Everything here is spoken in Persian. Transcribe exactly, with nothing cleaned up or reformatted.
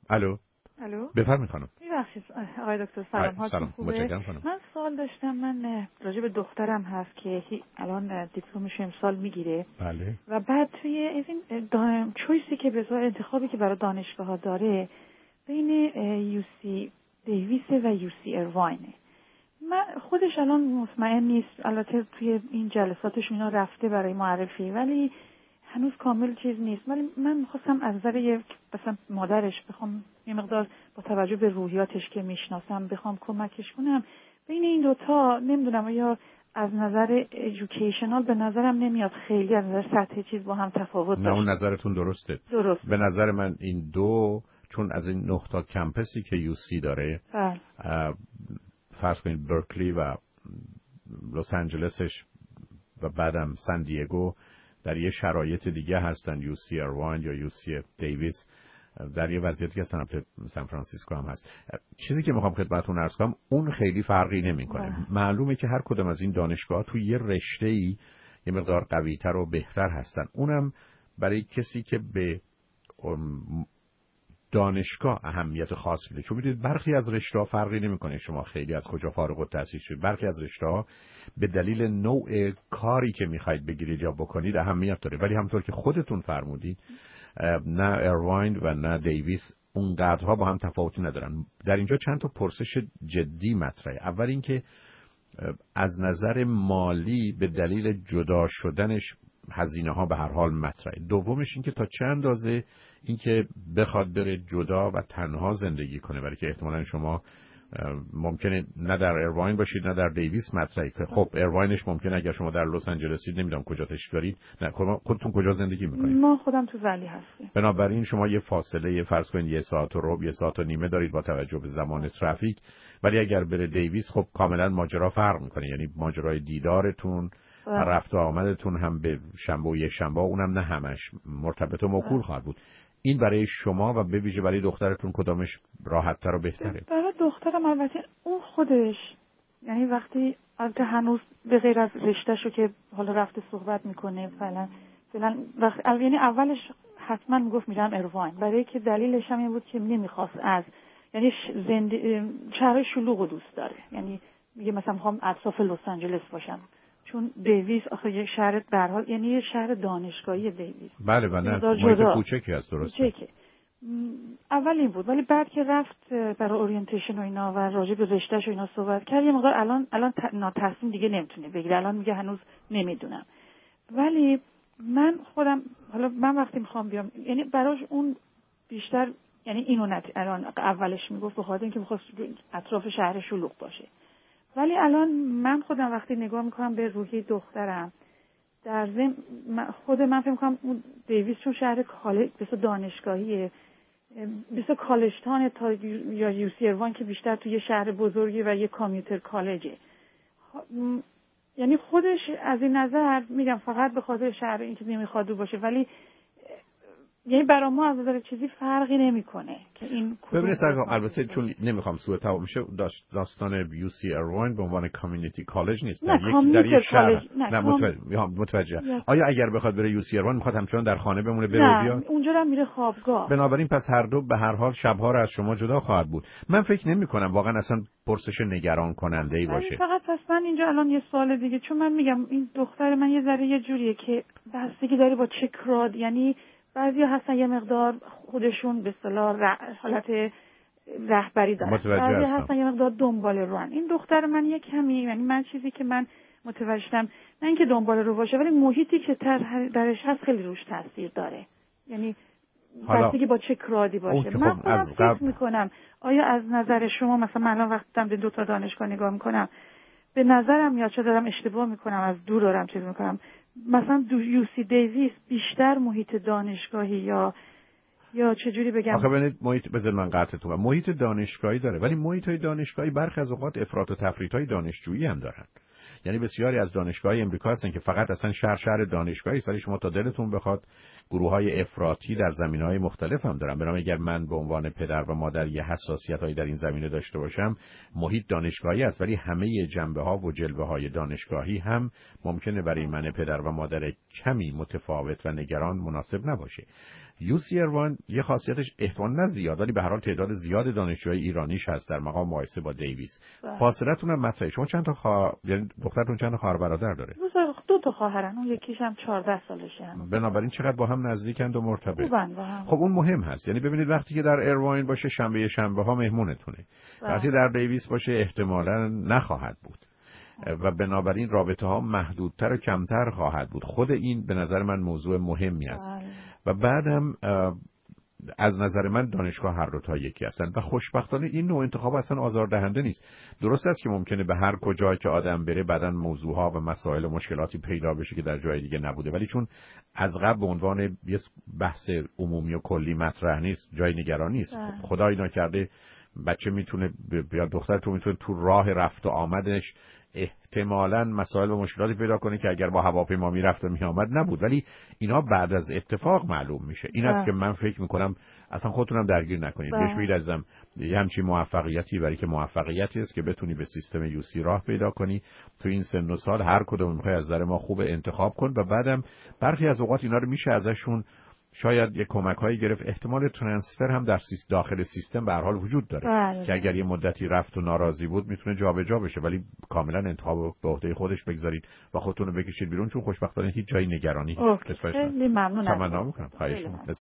الو الو بفرمایید خانم. ببخشید آقای دکتر سلام، حالتون خوبه؟ من سوال داشتم. من راجع به دخترم هست که الان دیپلمش امسال میگیره. بله. و بعد توی این دا... چویسی که به انتخابی که برای دانشگاه ها داره بین یو سی دیویس و یو سی ایرواینه. من خودش الان مطمئن نیست، البته توی این جلساتش اینا رفته برای معرفی ولی هنوز کامل چیز نیست. ولی من می‌خواستم از نظر یک مثلا مادرش بخوام یه مقدار با توجه به روحیاتش که میشناسم بخوام کمکش کنم بین این دوتا. نمیدونم یا از نظر ایژوکیشنال به نظرم نمیاد خیلی از نظر سطح چیز با هم تفاوت داشت. نه اون نظرتون درسته. درست. به نظر من این دو چون از این نه تا کمپسی که یو سی داره بله. فرض کنید برکلی و لس آنجلسش و بعدم سان دیگو در یه شرایط دیگه هستن. یو سی ایرواین یا یو سی دیویس در یه وضعیتی که سمت سان فرانسیسکو هم هست. چیزی که میخوام خدمتتون عرض کنم اون خیلی فرقی نمیکنه. معلومه که هر کدوم از این دانشگاه توی یه رشته‌ای یه مقدار قوی‌تر و بهتر هستن. اونم برای کسی که به دانشگاه اهمیت خاص میده. چون میدونید برخی از رشته‌ها فرقی نمیکنه شما خیلی از کجا فارغ التحصیل شدید. برخی از رشته‌ها به دلیل نوع کاری که میخواید بگیرید یا بکنید اهمیت داره. ولی همونطور که خودتون فرمودید نه ایرواین و نه دیویس اونقدرها با هم تفاوتی ندارن. در اینجا چند تا پرسش جدی مطرحه. اول اینکه از نظر مالی به دلیل جدا شدنش هزینه ها به هر حال مطرحه. دومش اینکه تا چه اندازه اینکه بخواد بره جدا و تنها زندگی کنه، برای که احتمالاً شما ممکنه نه در ایرواین باشید نه در دیویس مطرحه. خب ایرواینش ممکنه اگر شما در لس آنجلسید نمیدونم کجا تشریف دارید، نه خودتون کجا زندگی میکنید؟ ما خودم تو ولی هستیم. بنابراین شما یه فاصله فرض کنید یه ساعت و ربع یه ساعت و نیمه دارید با توجه به زمان ترافیک. ولی اگر بره دیویس خب کاملا ماجرا فرق میکنه. یعنی ماجرای دیدارتون رفت و آمدتون هم به شنبه و یک شنبه اونم نه همش مرتبط و موکول خواهد بود. این برای شما و به ویژه برای دخترتون کدامش راحت‌تر و بهتره؟ برای دخترم البته اون خودش یعنی وقتی البته هنوز به غیر از رشته‌شو که حالا رفته صحبت میکنه فعلا فعلا وقت یعنی اولش حتما میگفت میرم ایرواین، برای که دلیلش هم این بود که نمیخواست از یعنی زنده شهر شلوغ دوست داره. یعنی میگه مثلا میخوام اطراف لس آنجلس باشم، چون دیویس آخه یک شهر به هر حال یعنی یه شهر دانشگاهی دیویس. بله بله محیط کوچکی هست. درسته. اول این بود، ولی بعد که رفت برای اورینتیشن و اینا و راجع به رشته‌ش و اینا صحبت کرد یه مقدار الان الان تصمیم دیگه نمیتونه بگیره. الان میگه هنوز نمیدونم. ولی من خودم حالا من وقتی میخوام بیام یعنی براش اون بیشتر یعنی اینو نت الان اولش میگفت به خاطر اینکه میخواست اطراف شهر شلوغ باشه. ولی الان من خودم وقتی نگاه میکنم به روحی دخترم در ضمن خود من فکر میکنم اون دیویس چون شهر کالج بسیار دانشگاهیه بسیار کالج تاون تا یا یو سی ایرواین که بیشتر توی یه شهر بزرگی و یه کامیوتر کالجه. یعنی خودش از این نظر میگم فقط به خاطر شهر اینکه نمیخواد دور باشه، ولی یعنی برای ما از نظر چیزی فرقی نمیکنه که این ببینید البته چون نمیخوام سوء تفاهم شه داستان یو سی ایرواین به عنوان کامیونیتی کالج نیست. در یک در یک شهر نه, نه متوجه متوجه آیا اگر بخواد بره یو سی ایرواین میخواد همچنان در خانه بمونه بره و بیاد؟ اونجا هم میره خوابگاه. بنابراین پس هر دو به هر حال شبها رو از شما جدا خواهد بود. من فکر نمی کنم واقعا اصلا پرسش نگران کننده ای باشه. فقط پس من اینجا الان یه سوال دیگه، چون من میگم این دختر من یه ذره یه جوریه که بستگی داره با چه کراد، یعنی بعضیا هستن یه مقدار خودشون به اصطلاح حالت رهبری دارن، بعضیا هستن یه مقدار دنبال روان. این دختر من یه کمی یعنی من چیزی که من متوجه شدم نه اینکه دنبال رو باشه ولی محیطی که درش هست خیلی روش تاثیر داره. یعنی بستگی با چه کرادی باشه. من خودم فکر میکنم آیا از نظر شما مثلا من الان وقتی به دو تا دانشگاه نگاه میکنم به نظرم میاد چه دارم اشتباه میکنم از دور دارم چیز میکنم مثلا دو یو سی دیویس بیشتر محیط دانشگاهی یا یا چجوری بگم؟ آخه ببینید محیط بذار من قطعتون کنم محیط دانشگاهی داره ولی محیط‌های دانشگاهی برخی از اوقات افراط و تفریط‌های دانشجویی هم دارن. یعنی بسیاری از دانشگاه‌های امریکا هستن که فقط اصلا شهر شهر دانشگاهی است، ولی شما تا دلتون بخواد گروه‌های افراطی در زمینه‌های مختلف هم دارن. بنابراین اگر من به عنوان پدر و مادر یه حساسیتایی در این زمینه داشته باشم محیط دانشگاهی است، ولی همه جنبه‌ها و جلوه‌های دانشگاهی هم ممکنه برای من پدر و مادر کمی متفاوت و نگران مناسب نباشه. یو سی ایروان یه خاصیتش احتمال نه زیاد ولی به هر حال تعداد زیاد دانشجوهای ایرانیش هست در مقام مقایسه با دیویس. فاصلتون هم مطرحه. شما چند تا خواهر یعنی دخترتون چند تا خواهر برادر داره؟ دو تا خواهرن، اون یکیش هم چهارده سالشه. بنابراین چقدر با هم نزدیکند و مرتبط. با هم. خب اون مهم هست. یعنی ببینید وقتی که در ایرواین باشه شنبه شنبه ها مهمونتونه. وقتی در دیویس باشه احتمالاً نخواهد بود. و بنابراین رابطه ها محدودتر و کمتر خواهد بود. خود این به نظر من موضوع مهمی است. و بعدم از نظر من دانشگاه هر دو تا یکی هستند و خوشبختانه این نوع انتخاب اصلا آزاردهنده نیست. درست است که ممکنه به هر کجایی که آدم بره بعدن موضوعها و مسائل و مشکلاتی پیدا بشه که در جای دیگه نبوده، ولی چون از قبل به عنوان یه بحث عمومی و کلی مطرح نیست، جای نگرانی نیست. خدای نکرده بچه میتونه یا دختر تو میتونه تو راه رفت و آمدش احتمالاً مسائل و مشکلاتی پیدا کنه که اگر با هواپیما میرفت و میآمد نبود، ولی اینا بعد از اتفاق معلوم میشه. این است که من فکر میکنم اصلا خودتونم درگیر نکنید. بهش بگید عزیزم یه همچین موفقیتی برای که موفقیتی است که بتونی به سیستم یوسی راه پیدا کنی. تو این سن و سال هر کدوم میخوای از نظر ما خوب انتخاب کن و بعدم برخی از اوقات اینا رو میشه ازشون شاید یک کمک‌هایی گرفت. احتمال ترانسفر هم در سیست داخل سیستم به هر حال وجود داره بله. که اگر یه مدتی رفت و ناراضی بود میتونه جابجا بشه، ولی کاملا انتخاب به عهده خودش بگذارید و خودتون رو بکشید بیرون، چون خوشبختانه هیچ جای نگرانی نیست. خیلی ممنونم. تمنا می‌کنم. خواهش می‌کنم.